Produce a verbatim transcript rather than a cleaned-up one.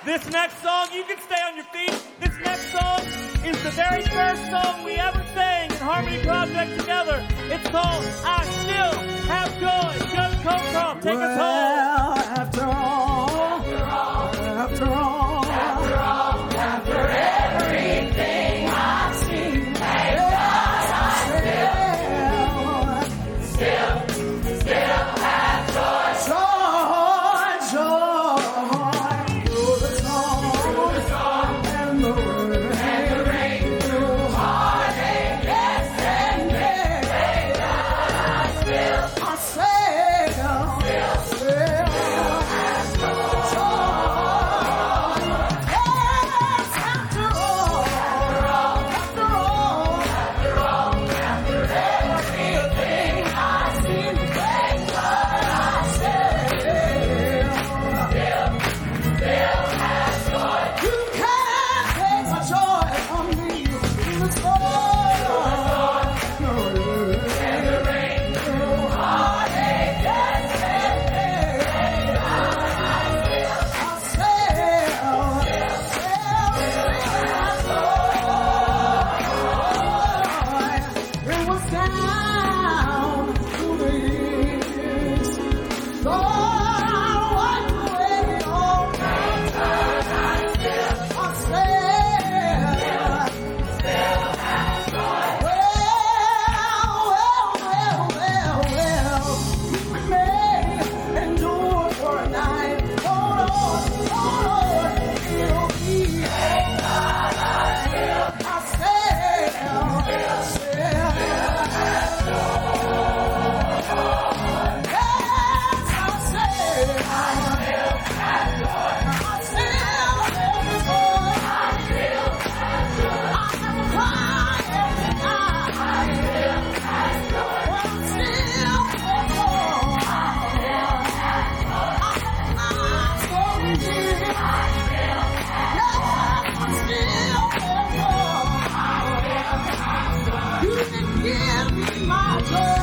This next song, you can stay on your feet. This next song is the very first song we ever sang in Harmony Project together. It's called I Still Have Joy. Judge Comcroft, take well, us home. After all, after all, after all, after everything I've seen, thank God I still, still, still have joy. Joy, joy, through the storm, through the storm, and the rain, and the rain, through heartache, yes and pain. Thank God I still, I still, still, still have joy. Yes, after all, after all, after all, after everything I've seen, thank God I still, still, still have joy. You can't take my joy from me. In the storm, and the rain, through heartache, yes and pain. I still, it was down to the years. Lord, I wiped away all my time. I still, I still, well, well, well, well, well. We may endure for a night. Oh Lord, oh Lord, it'll be. Thank God I still, I still, still, still have joy. Yes, I still, I still have joy. I still have joy. I still have joy. I can cry every night. I still have joy. But I still have joy. I still have joy. I can cry so deep. I still have joy. I still have joy. I still have joy. You can give me my joy.